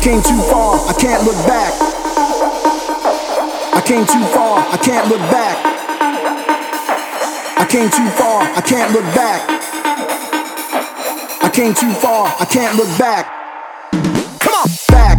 came too far, I can't look back. I came too far, I can't look back. I came too far, I can't look back. I came too far, I can't look back. Come on, back.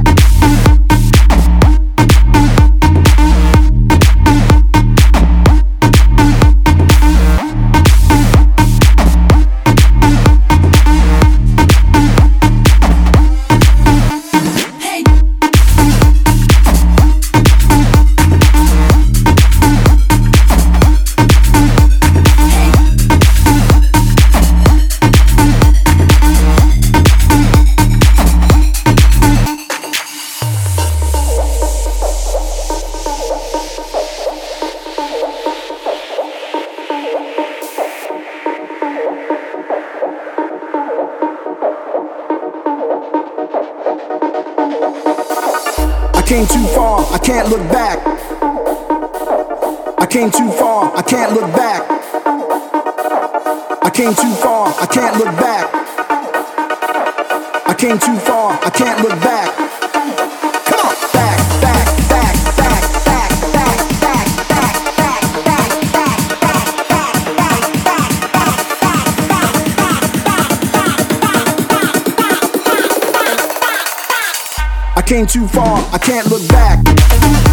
I came too far, I can't look back. I came too far, I can't look back. I came too far, I can't look back. I came too far, I can't look back. Come on, back, back, back, back, back, back, back, back, back, back, back, back, back, back. I came too far, I can't look back.